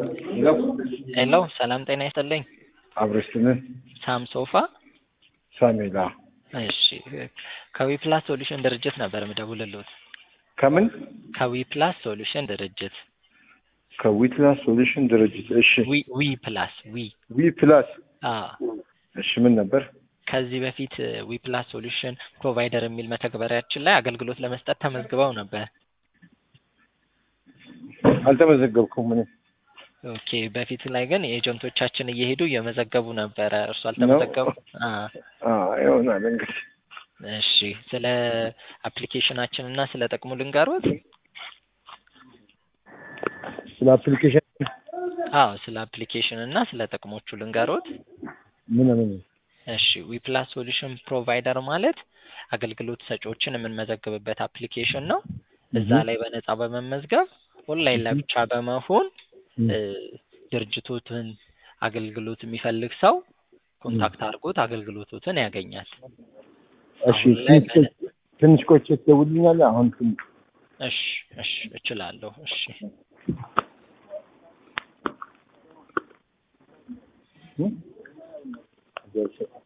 ሄሎ ሰላም ጤና ይስጥልኝ። አብረሽነ ሳም ሶፋ ሳሜላ እሺ ከዊፕላስ ሶሉሽን ድርጅት ነበር የምደውልልዎት። ከምን ከዊፕላስ ሶሉሽን ድርጅት ከዊፕላስ ሶሉሽን ድርጅት እሺ ዊፕላስ ዊፕላስ እሺ ምን ነበር? ከዚህ በፊት ዊፕላስ ሶሉሽን ፕሮቫይደር የሚል መተግበሪያችን ላይ አገልግሎት ለመስጠት ተመዝግበው ነበር። አልተመዘገብኩም ምን ኦኬ በፊት ላይ ግን ኤጀንቶቻችን እየሄዱ እየመዘገቡ ነበር። እርሱ አልተመዘገቡ? ይሆናል እንግዲህ። እሺ ስለ አፕሊኬሽናችን እና ስለ ጥቅሙ ልንገሮት? ስለ አፕሊኬሽን ስለ አፕሊኬሽን እና ስለ ጥቅሞቹ ልንገሮት? ምን እሺ ዊፕላስ ሶሉሽን ፕሮቫይደር ማለት አገልግሎት ሰጪዎችን የምንመዘግብበት አፕሊኬሽን ነው። እዛ ላይ በነፃ በመመዝገብ ኦንላይን ላይ ብቻ በመሆን ድርጅቶትን አገልግሎት የሚፈልግ ሰው ኮንታክት አድርጎት አገልግሎቶትን ያገኛል። እሺ ትንሽ ቆይቼ ትደውልልኛለህ? አሁን እሺ እችላለሁ። እሺ